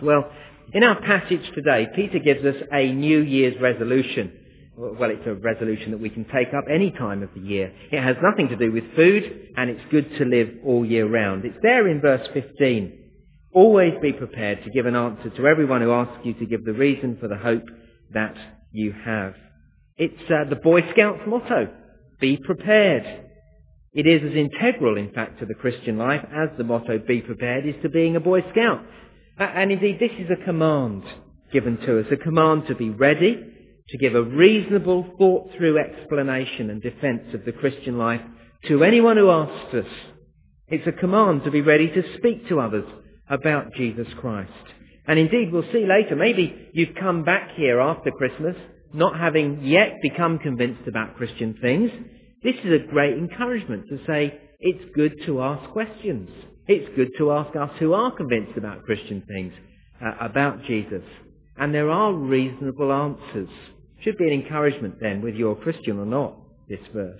Well, in our passage today, Peter gives us a New Year's resolution. Well, it's a resolution that we can take up any time of the year. It has nothing to do with food, and it's good to live all year round. It's there in verse 15. Always be prepared to give an answer to everyone who asks you to give the reason for the hope that you have. It's the Boy Scouts motto. Be prepared. It is as integral, in fact, to the Christian life as the motto, be prepared, is to being a Boy Scout. And indeed, this is a command given to us, a command to be ready, to give a reasonable, thought-through explanation and defence of the Christian life to anyone who asks us. It's a command to be ready to speak to others about Jesus Christ. And indeed, we'll see later, maybe you've come back here after Christmas not having yet become convinced about Christian things. This is a great encouragement to say it's good to ask questions. It's good to ask us who are convinced about Christian things, about Jesus. And there are reasonable answers. Should be an encouragement then, whether you're Christian or not, this verse.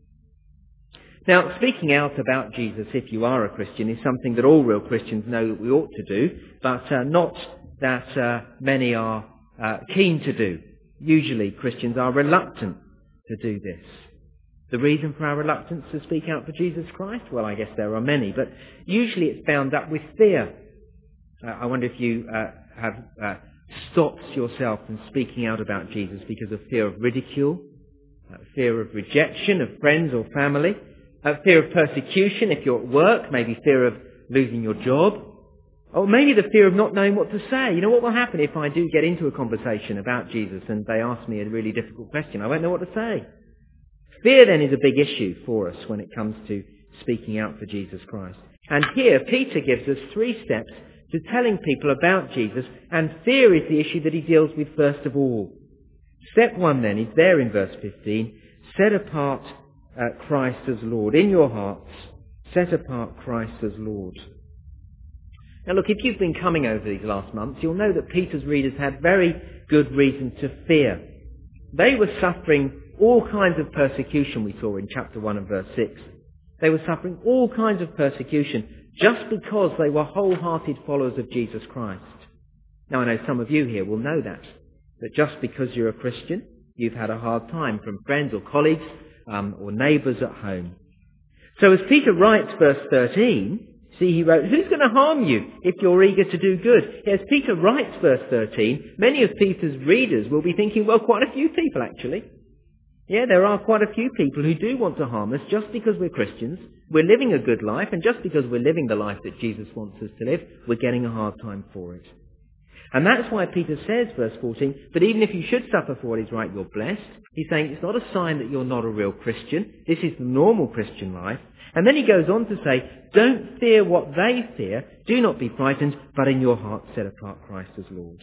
Now, speaking out about Jesus, if you are a Christian, is something that all real Christians know that we ought to do, but not that many are keen to do. Usually Christians are reluctant to do this. The reason for our reluctance to speak out for Jesus Christ? Well, I guess there are many, but usually it's bound up with fear. I wonder if you have stopped yourself from speaking out about Jesus because of fear of ridicule, fear of rejection of friends or family, fear of persecution if you're at work, maybe fear of losing your job, or maybe the fear of not knowing what to say. You know, what will happen if I do get into a conversation about Jesus and they ask me a really difficult question? I won't know what to say. Fear then is a big issue for us when it comes to speaking out for Jesus Christ. And here Peter gives us 3 steps to telling people about Jesus, and fear is the issue that he deals with first of all. Step 1 then is there in verse 15. Set apart Christ as Lord. In your hearts, set apart Christ as Lord. Now look, if you've been coming over these last months, you'll know that Peter's readers had very good reason to fear. They were suffering all kinds of persecution, we saw in chapter 1 and verse 6. They were suffering all kinds of persecution just because they were wholehearted followers of Jesus Christ. Now I know some of you here will know that just because you're a Christian, you've had a hard time from friends or colleagues or neighbours at home. So as Peter writes verse 13, see, he wrote, who's going to harm you if you're eager to do good? As Peter writes verse 13, many of Peter's readers will be thinking, well, quite a few people actually. Yeah, there are quite a few people who do want to harm us just because we're Christians. We're living a good life, and just because we're living the life that Jesus wants us to live, we're getting a hard time for it. And that's why Peter says, verse 14, but even if you should suffer for what is right, you're blessed. He's saying it's not a sign that you're not a real Christian. This is the normal Christian life. And then he goes on to say, don't fear what they fear. Do not be frightened, but in your heart set apart Christ as Lord.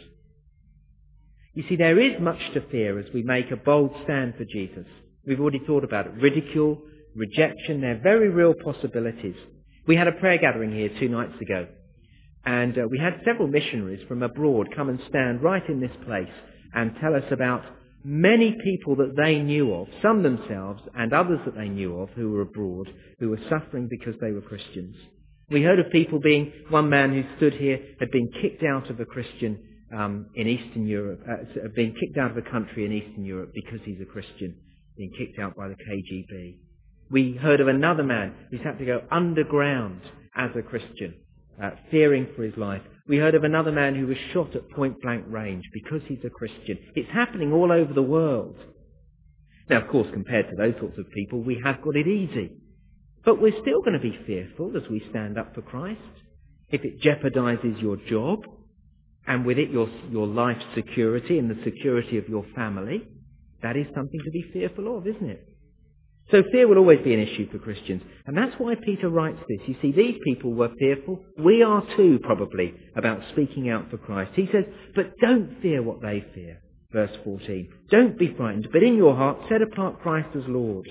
You see, there is much to fear as we make a bold stand for Jesus. We've already thought about it. Ridicule, rejection, they're very real possibilities. We had a prayer gathering here 2 nights ago, and we had several missionaries from abroad come and stand right in this place and tell us about many people that they knew of, some themselves and others that they knew of who were abroad, who were suffering because they were Christians. We heard of people one man who stood here had been kicked out of a Christian in Eastern Europe, being kicked out of a country in Eastern Europe because he's a Christian, being kicked out by the KGB. We heard of another man who's had to go underground as a Christian, fearing for his life. We heard of another man who was shot at point-blank range because he's a Christian. It's happening all over the world. Now, of course, compared to those sorts of people, we have got it easy. But we're still going to be fearful as we stand up for Christ. If it jeopardises your job, and with it your life security and the security of your family, that is something to be fearful of, isn't it? So fear will always be an issue for Christians. And that's why Peter writes this. You see, these people were fearful. We are too, probably, about speaking out for Christ. He says, but don't fear what they fear. Verse 14. Don't be frightened, but in your heart set apart Christ as Lord.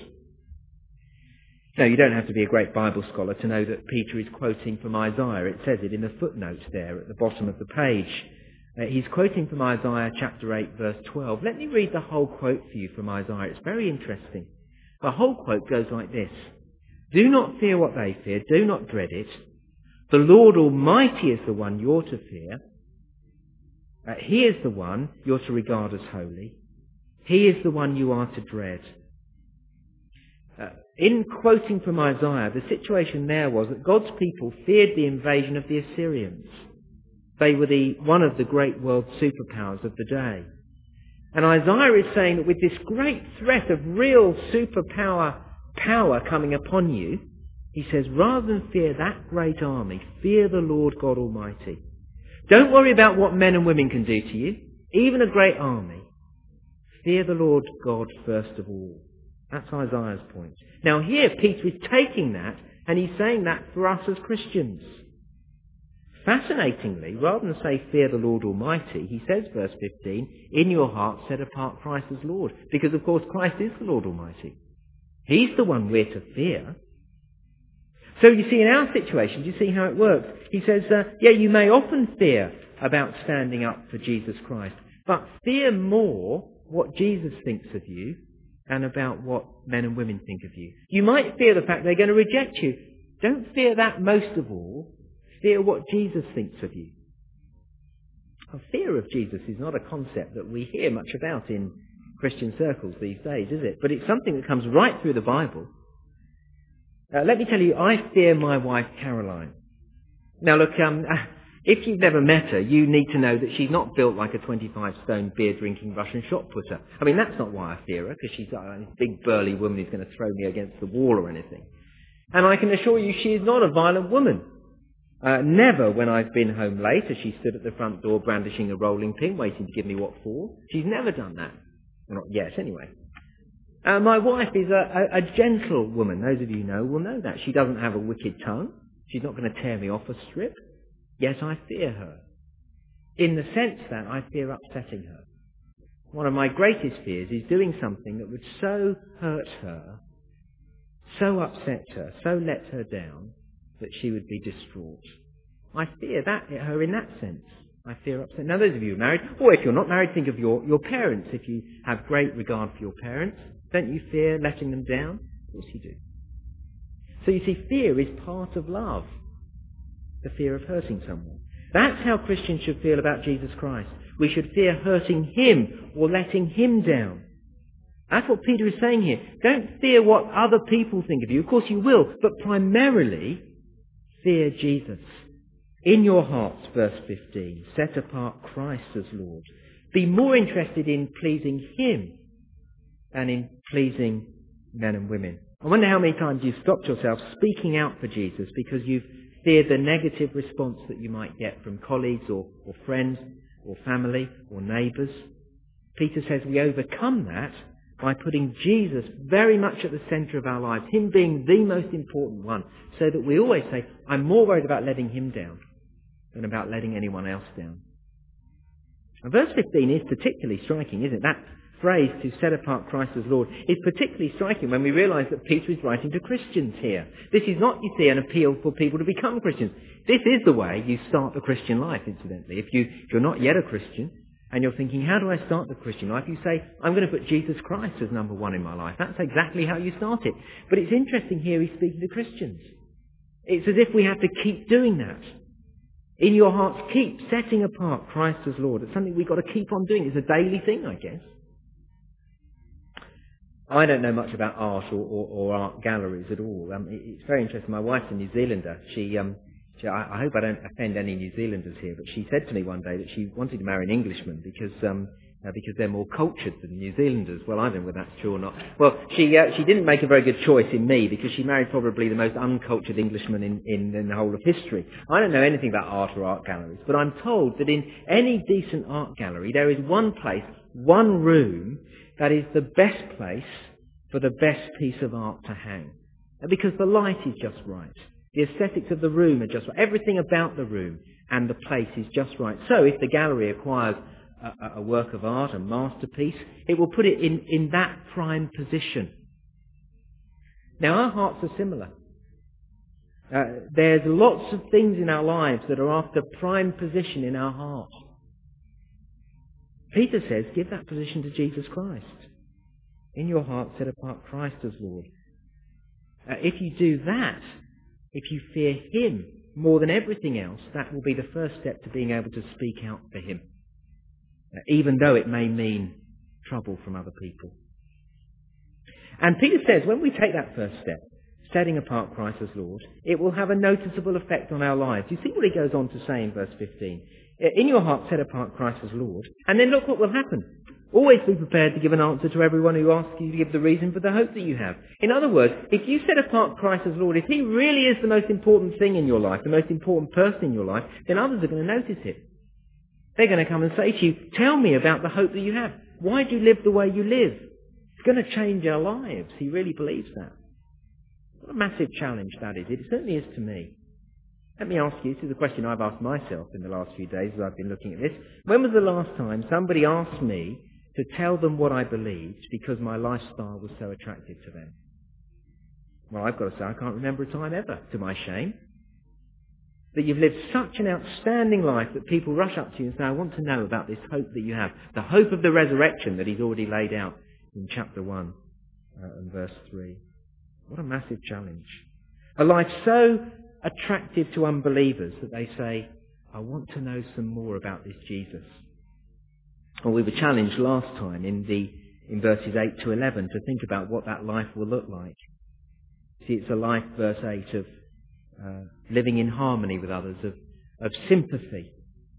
Now, you don't have to be a great Bible scholar to know that Peter is quoting from Isaiah. It says it in the footnote there at the bottom of the page. He's quoting from Isaiah chapter 8, verse 12. Let me read the whole quote for you from Isaiah. It's very interesting. The whole quote goes like this. Do not fear what they fear. Do not dread it. The Lord Almighty is the one you're to fear. He is the one you're to regard as holy. He is the one you are to dread. In quoting from Isaiah, the situation there was that God's people feared the invasion of the Assyrians. They were one of the great world superpowers of the day. And Isaiah is saying that with this great threat of real superpower power coming upon you, he says, rather than fear that great army, fear the Lord God Almighty. Don't worry about what men and women can do to you, even a great army. Fear the Lord God first of all. That's Isaiah's point. Now here Peter is taking that and he's saying that for us as Christians. Fascinatingly, rather than say fear the Lord Almighty, he says, verse 15, in your heart set apart Christ as Lord. Because of course Christ is the Lord Almighty. He's the one we're to fear. So you see in our situation, do you see how it works? He says, you may often fear about standing up for Jesus Christ, but fear more what Jesus thinks of you and about what men and women think of you. You might fear the fact they're going to reject you. Don't fear that most of all. Fear what Jesus thinks of you. A fear of Jesus is not a concept that we hear much about in Christian circles these days, is it? But it's something that comes right through the Bible. Let me tell you, I fear my wife Caroline. Now look, if you've never met her, you need to know that she's not built like a 25-stone beer-drinking Russian shot-putter. I mean, that's not why I fear her, because she's a big burly woman who's going to throw me against the wall or anything. And I can assure you she is not a violent woman. Never when I've been home late has she stood at the front door brandishing a rolling pin waiting to give me what for. She's never done that. Well, not yet, anyway. My wife is a gentle woman. Those of you who know will know that. She doesn't have a wicked tongue. She's not going to tear me off a strip. Yet I fear her. In the sense that I fear upsetting her. One of my greatest fears is doing something that would so hurt her, so upset her, so let her down, that she would be distraught. I fear her in that sense. I fear upset. Now those of you who are married, or if you're not married, think of your parents. If you have great regard for your parents, don't you fear letting them down? Of course you do. So you see, fear is part of love. The fear of hurting someone. That's how Christians should feel about Jesus Christ. We should fear hurting him or letting him down. That's what Peter is saying here. Don't fear what other people think of you. Of course you will, but primarily fear Jesus. In your hearts, verse 15, set apart Christ as Lord. Be more interested in pleasing him than in pleasing men and women. I wonder how many times you've stopped yourself speaking out for Jesus because you've feared the negative response that you might get from colleagues or friends or family or neighbours. Peter says we overcome that by putting Jesus very much at the centre of our lives, him being the most important one, so that we always say, I'm more worried about letting him down than about letting anyone else down. And verse 15 is particularly striking, isn't it? That phrase, to set apart Christ as Lord, is particularly striking when we realise that Peter is writing to Christians here. This is not, you see, an appeal for people to become Christians. This is the way you start the Christian life, incidentally. If you're not yet a Christian, and you're thinking, how do I start the Christian life? You say, I'm going to put Jesus Christ as number one in my life. That's exactly how you start it. But it's interesting here he's speaking to Christians. It's as if we have to keep doing that. In your hearts, keep setting apart Christ as Lord. It's something we've got to keep on doing. It's a daily thing, I guess. I don't know much about art or art galleries at all. It's very interesting. My wife's a New Zealander. I hope I don't offend any New Zealanders here, but she said to me one day that she wanted to marry an Englishman because they're more cultured than New Zealanders. Well, I don't know whether that's true or not. Well, she didn't make a very good choice in me because she married probably the most uncultured Englishman in the whole of history. I don't know anything about art or art galleries, but I'm told that in any decent art gallery there is one place, one room, that is the best place for the best piece of art to hang. Because the light is just right. The aesthetics of the room are just right. Everything about the room and the place is just right. So if the gallery acquires a work of art, a masterpiece, it will put it in that prime position. Now our hearts are similar. There's lots of things in our lives that are after prime position in our heart. Peter says, give that position to Jesus Christ. In your heart, set apart Christ as Lord. If you do that, if you fear him more than everything else, that will be the first step to being able to speak out for him. even though it may mean trouble from other people. And Peter says when we take that first step, setting apart Christ as Lord, it will have a noticeable effect on our lives. You see what he goes on to say in verse 15? In your heart, set apart Christ as Lord, and then look what will happen. Always be prepared to give an answer to everyone who asks you to give the reason for the hope that you have. In other words, if you set apart Christ as Lord, if he really is the most important thing in your life, the most important person in your life, then others are going to notice it. They're going to come and say to you, tell me about the hope that you have. Why do you live the way you live? It's going to change our lives. He really believes that. What a massive challenge that is. It certainly is to me. Let me ask you, this is a question I've asked myself in the last few days as I've been looking at this. When was the last time somebody asked me to tell them what I believed because my lifestyle was so attractive to them? Well, I've got to say, I can't remember a time ever, to my shame. That you've lived such an outstanding life that people rush up to you and say, I want to know about this hope that you have. The hope of the resurrection that he's already laid out in chapter 1 and verse 3. What a massive challenge. A life so attractive to unbelievers that they say, I want to know some more about this Jesus. Well, we were challenged last time in verses 8 to 11 to think about what that life will look like. See, it's a life, verse 8, of living in harmony with others, of sympathy,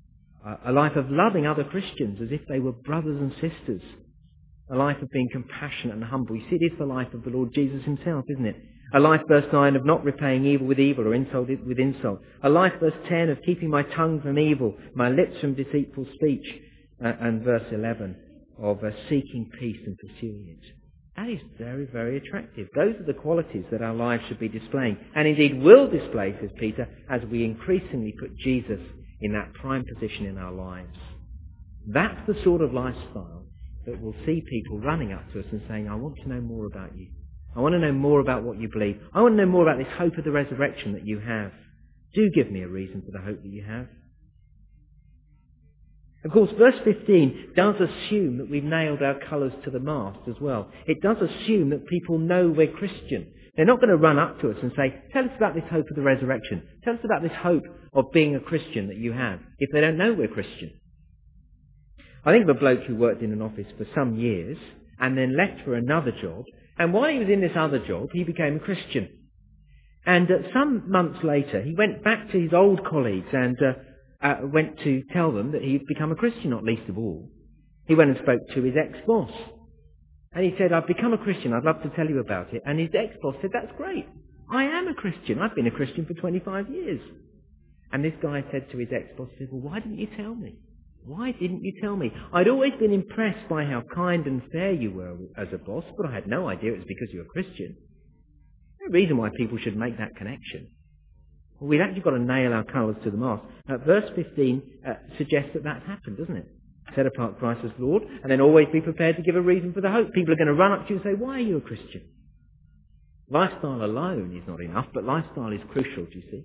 a life of loving other Christians as if they were brothers and sisters, a life of being compassionate and humble. You see, it is the life of the Lord Jesus himself, isn't it? A life, verse 9, of not repaying evil with evil or insult with insult. A life, verse 10, of keeping my tongue from evil, my lips from deceitful speech. And verse 11, of seeking peace and pursuing it. That is very, very attractive. Those are the qualities that our lives should be displaying, and indeed will display, says Peter, as we increasingly put Jesus in that prime position in our lives. That's the sort of lifestyle that will see people running up to us and saying, I want to know more about you. I want to know more about what you believe. I want to know more about this hope of the resurrection that you have. Do give me a reason for the hope that you have. Of course, verse 15 does assume that we've nailed our colours to the mast as well. It does assume that people know we're Christian. They're not going to run up to us and say, tell us about this hope of the resurrection. Tell us about this hope of being a Christian that you have, if they don't know we're Christian. I think of a bloke who worked in an office for some years and then left for another job. And while he was in this other job, he became a Christian. And some months later, he went back to his old colleagues and went to tell them that he'd become a Christian, not least of all. He went and spoke to his ex-boss. And he said, I've become a Christian, I'd love to tell you about it. And his ex-boss said, that's great. I am a Christian. I've been a Christian for 25 years. And this guy said to his ex-boss, said, well, why didn't you tell me? Why didn't you tell me? I'd always been impressed by how kind and fair you were as a boss, but I had no idea it was because you were a Christian. No reason why people should make that connection. Well, we've actually got to nail our colours to the mast. Verse 15 suggests that that's happened, doesn't it? Set apart Christ as Lord, and then always be prepared to give a reason for the hope. People are going to run up to you and say, why are you a Christian? Lifestyle alone is not enough, but lifestyle is crucial, do you see?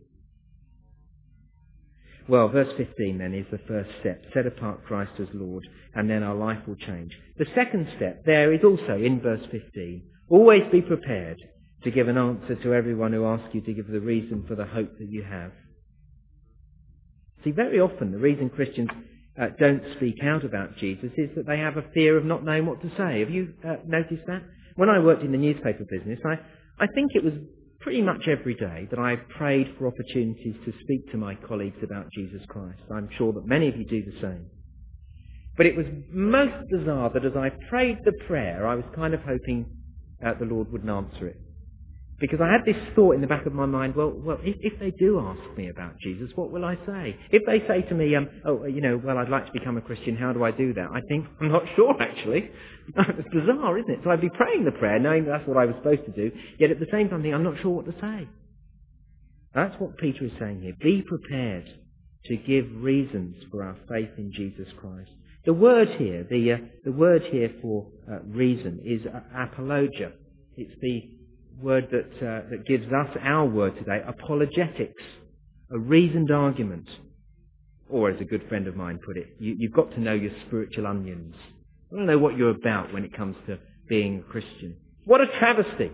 Well, verse 15 then is the first step. Set apart Christ as Lord, and then our life will change. The second step there is also in verse 15. Always be prepared to give an answer to everyone who asks you to give the reason for the hope that you have. See, very often the reason Christians don't speak out about Jesus is that they have a fear of not knowing what to say. Have you noticed that? When I worked in the newspaper business, I think it was pretty much every day that I prayed for opportunities to speak to my colleagues about Jesus Christ. I'm sure that many of you do the same. But it was most bizarre that as I prayed the prayer, I was kind of hoping the Lord wouldn't answer it. Because I had this thought in the back of my mind, well, if they do ask me about Jesus, what will I say? If they say to me, I'd like to become a Christian, how do I do that? I think, I'm not sure actually. It's bizarre, isn't it? So I'd be praying the prayer, knowing that's what I was supposed to do, yet at the same time I'm not sure what to say. That's what Peter is saying here. Be prepared to give reasons for our faith in Jesus Christ. The word here, the word here for reason is apologia. It's the word that gives us our word today, apologetics, a reasoned argument. Or as a good friend of mine put it, you've got to know your spiritual onions. I don't know what you're about when it comes to being a Christian. What a travesty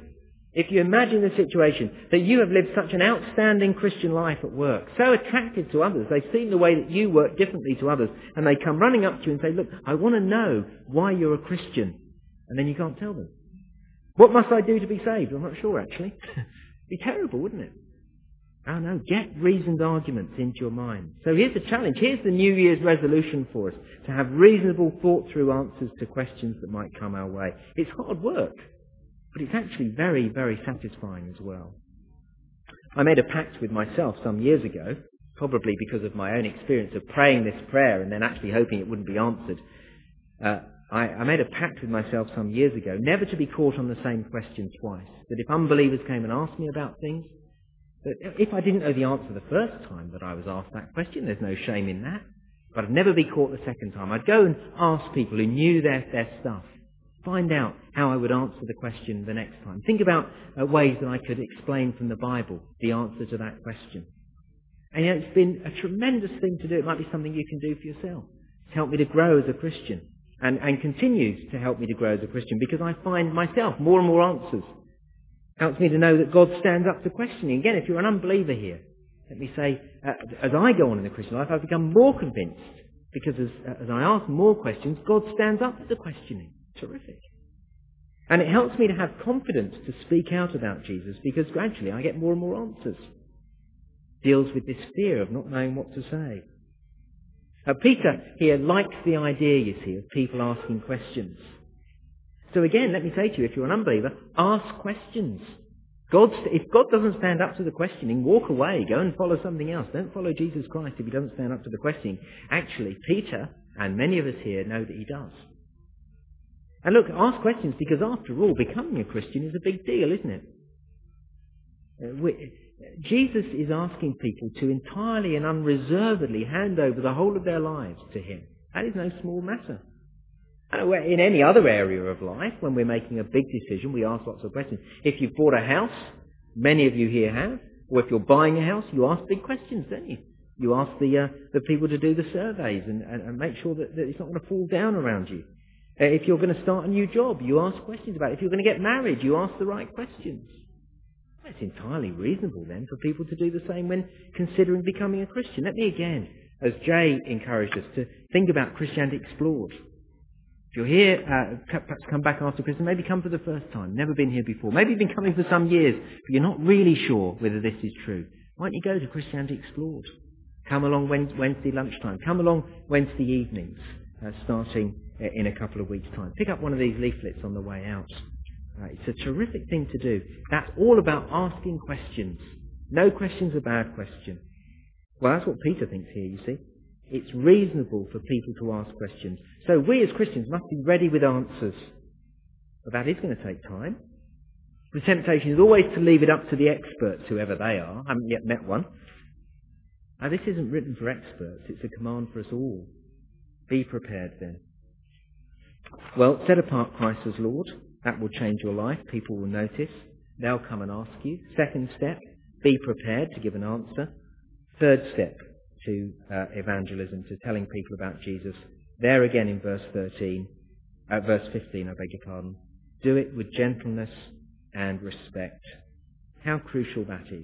If you imagine the situation that you have lived such an outstanding Christian life at work, so attractive to others, they've seen the way that you work differently to others, and they come running up to you and say, look, I want to know why you're a Christian. And then you can't tell them. What must I do to be saved? I'm not sure, actually. It'd be terrible, wouldn't it? Oh no, get reasoned arguments into your mind. So here's the challenge. Here's the New Year's resolution for us, to have reasonable, thought-through answers to questions that might come our way. It's hard work, but it's actually very, very satisfying as well. I made a pact with myself some years ago, probably because of my own experience of praying this prayer and then actually hoping it wouldn't be answered. I made a pact with myself some years ago, never to be caught on the same question twice. That if unbelievers came and asked me about things, that if I didn't know the answer the first time that I was asked that question, there's no shame in that. But I'd never be caught the second time. I'd go and ask people who knew their stuff. Find out how I would answer the question the next time. Think about ways that I could explain from the Bible the answer to that question. And it's been a tremendous thing to do. It might be something you can do for yourself. It's helped me to grow as a Christian. And continues to help me to grow as a Christian, because I find myself more and more answers. Helps me to know that God stands up to questioning. Again, if you're an unbeliever here, let me say, as I go on in the Christian life, I've become more convinced, because as I ask more questions, God stands up to the questioning. Terrific. And it helps me to have confidence to speak out about Jesus, because gradually I get more and more answers. Deals with this fear of not knowing what to say. Peter here likes the idea, you see, of people asking questions. So again, let me say to you, if you're an unbeliever, ask questions. If God doesn't stand up to the questioning, walk away, go and follow something else. Don't follow Jesus Christ if he doesn't stand up to the questioning. Actually, Peter, and many of us here, know that he does. And look, ask questions, because after all, becoming a Christian is a big deal, isn't it? Jesus is asking people to entirely and unreservedly hand over the whole of their lives to him. That is no small matter. In any other area of life, when we're making a big decision, we ask lots of questions. If you've bought a house, many of you here have, or if you're buying a house, you ask big questions, don't you? You ask the people to do the surveys and make sure that it's not going to fall down around you. If you're going to start a new job, you ask questions about it. If you're going to get married, you ask the right questions. It's entirely reasonable then for people to do the same when considering becoming a Christian. Let me again, as Jay encouraged us, to think about Christianity Explored. If you're here, perhaps come back after Christmas, maybe come for the first time, never been here before. Maybe you've been coming for some years, but you're not really sure whether this is true. Why don't you go to Christianity Explored? Come along Wednesday lunchtime. Come along Wednesday evenings, starting in a couple of weeks' time. Pick up one of these leaflets on the way out. It's a terrific thing to do. That's all about asking questions. No question's a bad question. Well, that's what Peter thinks here, you see. It's reasonable for people to ask questions. So we as Christians must be ready with answers. But that is going to take time. The temptation is always to leave it up to the experts, whoever they are. I haven't yet met one. Now, this isn't written for experts. It's a command for us all. Be prepared then. Well, set apart Christ as Lord. That will change your life. People will notice. They'll come and ask you. Second step, be prepared to give an answer. Third step to evangelism, to telling people about Jesus. There again in verse 15, I beg your pardon. Do it with gentleness and respect. How crucial that is.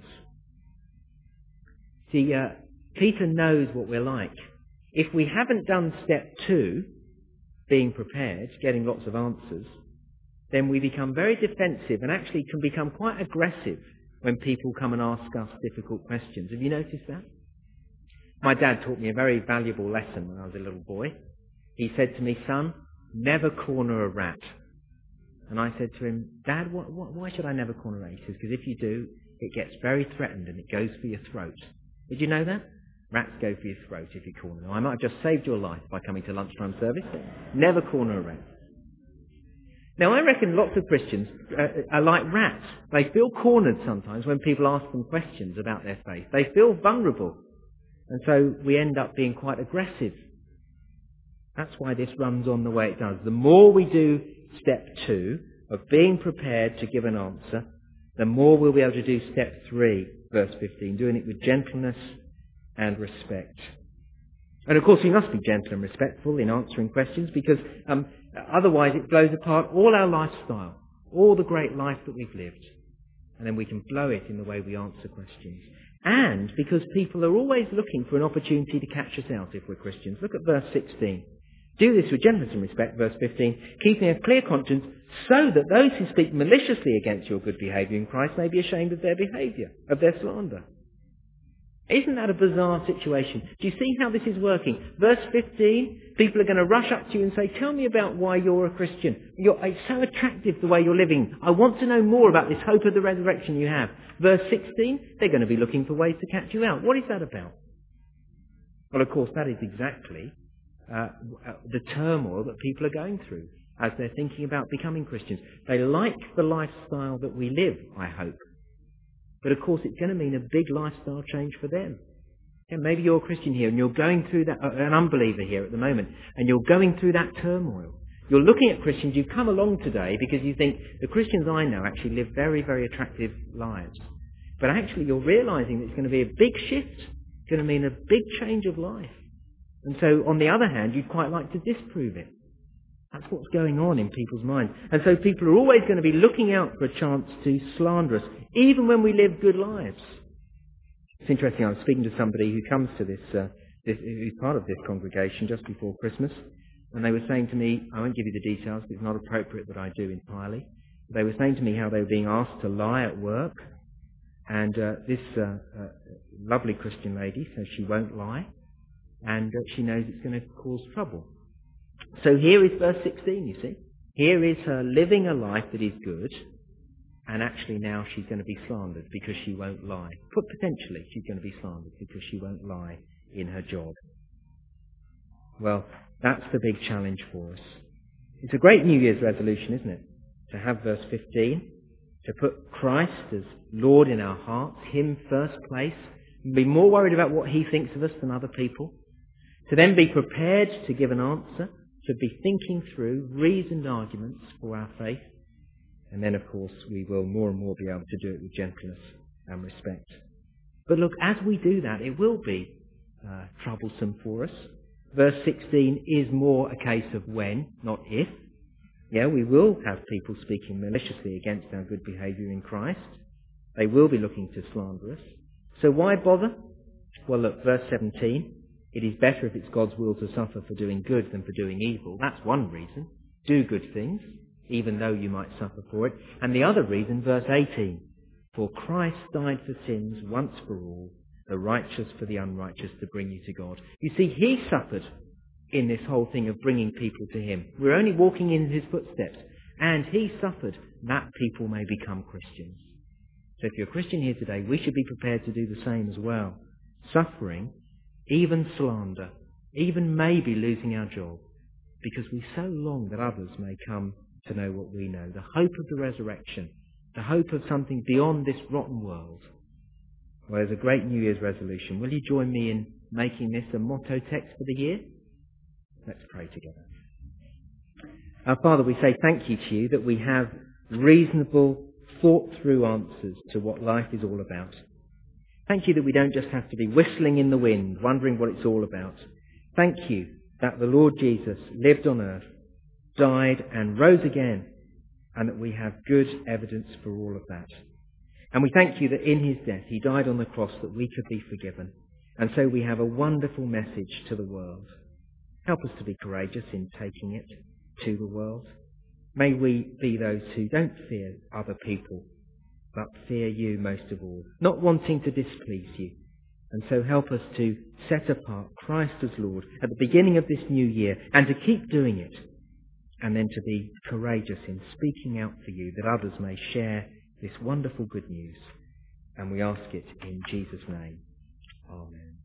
See, Peter knows what we're like. If we haven't done step 2, being prepared, getting lots of answers, then we become very defensive and actually can become quite aggressive when people come and ask us difficult questions. Have you noticed that? My dad taught me a very valuable lesson when I was a little boy. He said to me, son, never corner a rat. And I said to him, Dad, why should I never corner a rat? He says, because if you do, it gets very threatened and it goes for your throat. Did you know that? Rats go for your throat if you corner them. I might have just saved your life by coming to lunchtime service. Never corner a rat. Now, I reckon lots of Christians are like rats. They feel cornered sometimes when people ask them questions about their faith. They feel vulnerable. And so we end up being quite aggressive. That's why this runs on the way it does. The more we do step 2 of being prepared to give an answer, the more we'll be able to do step 3, verse 15, doing it with gentleness and respect. And of course we must be gentle and respectful in answering questions, because otherwise it blows apart all our lifestyle, all the great life that we've lived. and then we can blow it in the way we answer questions. And because people are always looking for an opportunity to catch us out if we're Christians. Look at verse 16. Do this with gentleness and respect, verse 15, keeping a clear conscience, so that those who speak maliciously against your good behaviour in Christ may be ashamed of their behaviour, of their slander. Isn't that a bizarre situation? Do you see how this is working? Verse 15, people are going to rush up to you and say, tell me about why you're a Christian. It's so attractive the way you're living. I want to know more about this hope of the resurrection you have. Verse 16, they're going to be looking for ways to catch you out. What is that about? Well, of course, that is exactly the turmoil that people are going through as they're thinking about becoming Christians. They like the lifestyle that we live, I hope. But of course it's going to mean a big lifestyle change for them. Yeah, maybe you're a Christian here and you're going through that, an unbeliever here at the moment, and you're going through that turmoil. You're looking at Christians, you've come along today because you think the Christians I know actually live very, very attractive lives. But actually you're realising that it's going to be a big shift. It's going to mean a big change of life. And so on the other hand, you'd quite like to disprove it. That's what's going on in people's minds. And so people are always going to be looking out for a chance to slander us, even when we live good lives. It's interesting, I was speaking to somebody who comes to who's part of this congregation just before Christmas, and they were saying to me, I won't give you the details, it's not appropriate that I do entirely. They were saying to me how they were being asked to lie at work, and this lovely Christian lady says she won't lie, and she knows it's going to cause trouble. So here is verse 16, you see. Here is her living a life that is good, and actually now she's going to be slandered because she won't lie. Potentially she's going to be slandered because she won't lie in her job. Well, that's the big challenge for us. It's a great New Year's resolution, isn't it? To have verse 15, to put Christ as Lord in our hearts, Him first place, and be more worried about what He thinks of us than other people. To then be prepared to give an answer, to be thinking through reasoned arguments for our faith. And then, of course, we will more and more be able to do it with gentleness and respect. But look, as we do that, it will be troublesome for us. Verse 16 is more a case of when, not if. Yeah, we will have people speaking maliciously against our good behaviour in Christ. They will be looking to slander us. So why bother? Well, look, verse 17. It is better if it's God's will to suffer for doing good than for doing evil. That's one reason. Do good things, even though you might suffer for it. And the other reason, verse 18. For Christ died for sins once for all, the righteous for the unrighteous, to bring you to God. You see, He suffered in this whole thing of bringing people to Him. We're only walking in His footsteps. And He suffered that people may become Christians. So if you're a Christian here today, we should be prepared to do the same as well. Suffering, even slander, even maybe losing our job, because we so long that others may come to know what we know. The hope of the resurrection, the hope of something beyond this rotten world. Well, there's a great New Year's resolution. Will you join me in making this a motto text for the year? Let's pray together. Our Father, we say thank you to you that we have reasonable, thought-through answers to what life is all about. Thank you that we don't just have to be whistling in the wind, wondering what it's all about. Thank you that the Lord Jesus lived on earth, died and rose again, and that we have good evidence for all of that. And we thank you that in His death He died on the cross that we could be forgiven. And so we have a wonderful message to the world. Help us to be courageous in taking it to the world. May we be those who don't fear other people, but fear you most of all, not wanting to displease you. And so help us to set apart Christ as Lord at the beginning of this new year, and to keep doing it, and then to be courageous in speaking out for you, that others may share this wonderful good news. And we ask it in Jesus' name. Amen.